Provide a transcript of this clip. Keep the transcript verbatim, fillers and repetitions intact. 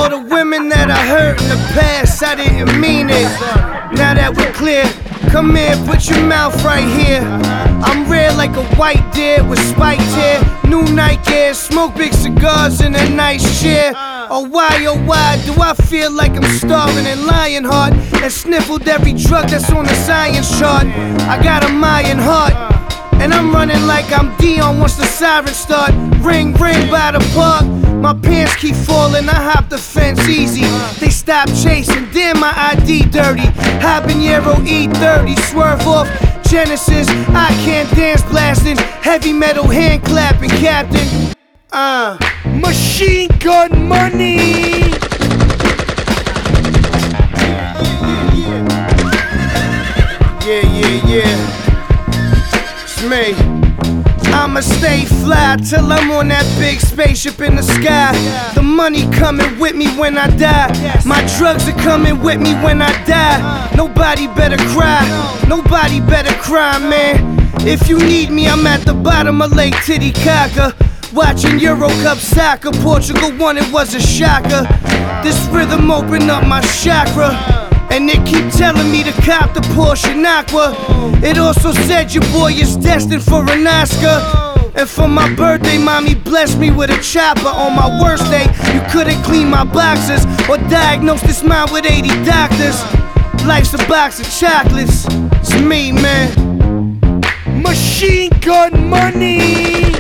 all the women that I hurt in the past, I didn't mean it. Now that we're clear, come here, put your mouth right here. I'm rare like a white deer with spiked hair, new Nike Air, smoke big cigars in a nice chair. Oh why, oh why do I feel like I'm starving in Lionheart and sniffled every drug that's on the science chart? I got a Mayan heart, and I'm running like I'm Dion once the sirens start. Ring, ring by the park. My pants keep falling, I hop the fence easy. They stop chasing, damn my I D dirty. Habanero E thirty, swerve off Genesis. I can't dance blasting, heavy metal hand clapping, Captain. Uh, Machine Gun Money. Yeah, yeah, yeah. It's me. I'ma stay fly till I'm on that big spaceship in the sky. The money coming with me when I die. My drugs are coming with me when I die. Nobody better cry, nobody better cry, man. If you need me, I'm at the bottom of Lake Titicaca, watching Euro Cup soccer. Portugal won, it was a shocker. This rhythm opened up my chakra, and it keep telling me to cop the Porsche Aqua. It also said your boy is destined for an Oscar. And for my birthday, mommy blessed me with a chopper. On my worst day, you couldn't clean my boxes or diagnose this mind with eighty doctors. Life's a box of chocolates. It's me, man. Machine Gun Money.